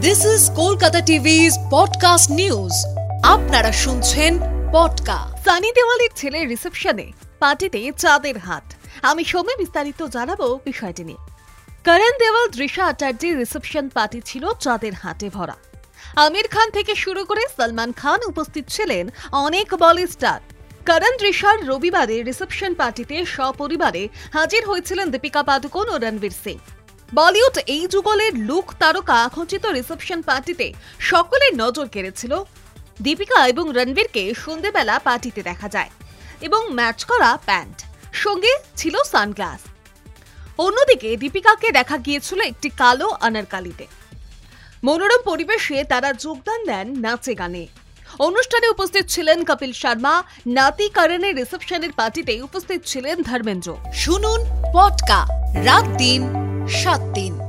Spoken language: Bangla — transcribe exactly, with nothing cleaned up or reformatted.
This is Kolkata টিভি's podcast news. আপনারা শুনছেন পডকাস্ট। সানি দেওয়ালের ছেলের রিসেপশনে পার্টিতে চাঁদের হাট। আমি সময় বিস্তারিত জানাবো বিষয়টি নিয়ে। করণ দেওয়াল দৃশা আচার্যের রিসেপশন পার্টি ছিল চাঁদের হাটে ভরা। আমির খান থেকে শুরু করে সলমান খান উপস্থিত ছিলেন অনেক বলি স্টার। করণ দৃশার রবিবারে রিসেপশন পার্টিতে সপরিবারে হাজির হয়েছিলেন দীপিকা পাডুকোন ও রণবীর সিং। বলিউড এই যুগলের লুক তারকা খচিত রিসেপশন পার্টিতে সকলের নজর কেড়েছিল। দীপিকা এবং রণবীরকে সন্ধ্যেবেলা পার্টিতে দেখা যায় এবং ম্যাচ করা প্যান্ট, সঙ্গে ছিল সানগ্লাস। অন্যদিকে দীপিকাকে দেখা গিয়েছিল একটি কালো আনারকালিতে। মনোরম পরিবেশে তারা যোগদান দেন নাচে গানে। অনুষ্ঠানে উপস্থিত ছিলেন কপিল শর্মা। নাতি করণের রিসেপশনের পার্টিতে উপস্থিত ছিলেন ধর্মেন্দ্র। শুনুন পডকাস্ট রাত দিন সাত দিন।